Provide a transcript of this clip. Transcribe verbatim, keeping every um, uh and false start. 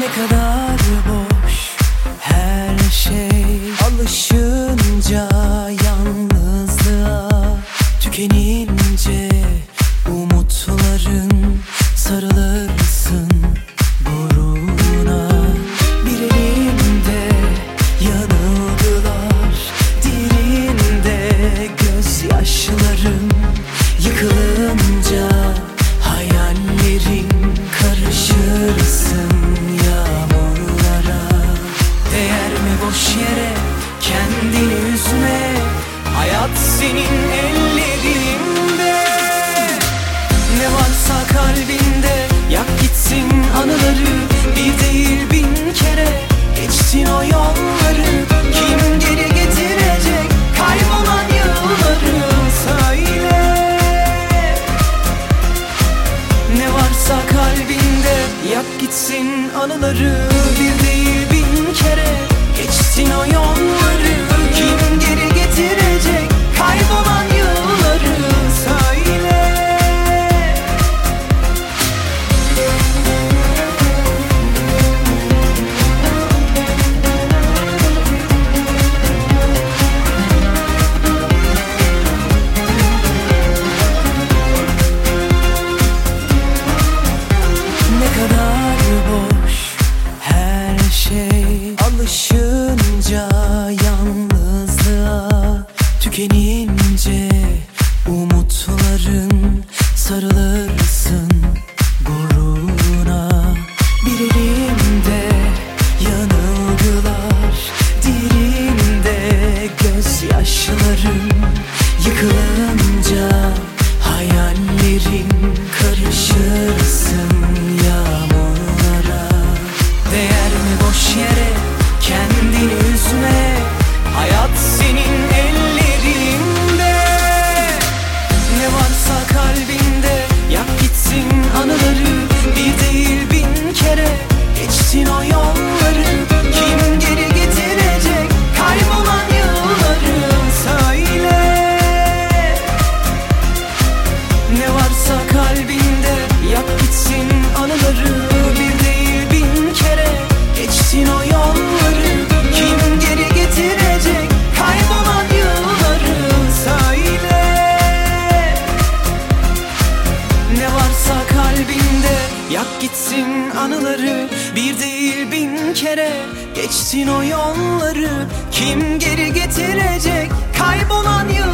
Ne kadar boş her şey, alışınca yalnızlığa, tükenince umutların, sarılırsın gururuna. Bir elimde yanılgılar, diğerinde gözyaşlarım. Yıkılınca hayallerin, karışırsın yağmurlara. Değer mi boş yere kendini üzme, hayat senin ellerinde. Ne varsa kalbinde yak gitsin anıları, bir değil bin kere geçtin o yolları. Kim geri getirecek kaybolan yılları, söyle. Ne varsa kalbinde yak gitsin anıları, bir değil bin kere geçtin o yolları. Kim geri getirecek kaybolan yılları, söyle. Alışınca yalnızlığa, tükenince umutların, sarılırsın gururuna. Bir elimde yanılgılar, diğerinde gözyaşlarım. Yıkılınca hayallerin, karışırsın yağmurlara. Değer mi boş yere kendini üzme, hayat senin ellerinde. Ne varsa kalbinde yak gitsin anıları, bir değil bin kere geçtin o yolları. Kim geri getirecek kaybolan yılları, söyle. Ne varsa kalbinde yak gitsin anıları, bir değil bin kere geçtin o yolları. Kim geri getirecek kaybolan yılları, söyle. Ne varsa kalbinde yak gitsin anıları, bir değil bin kere geçtin o yolları. Kim geri getirecek kaybolan yılları.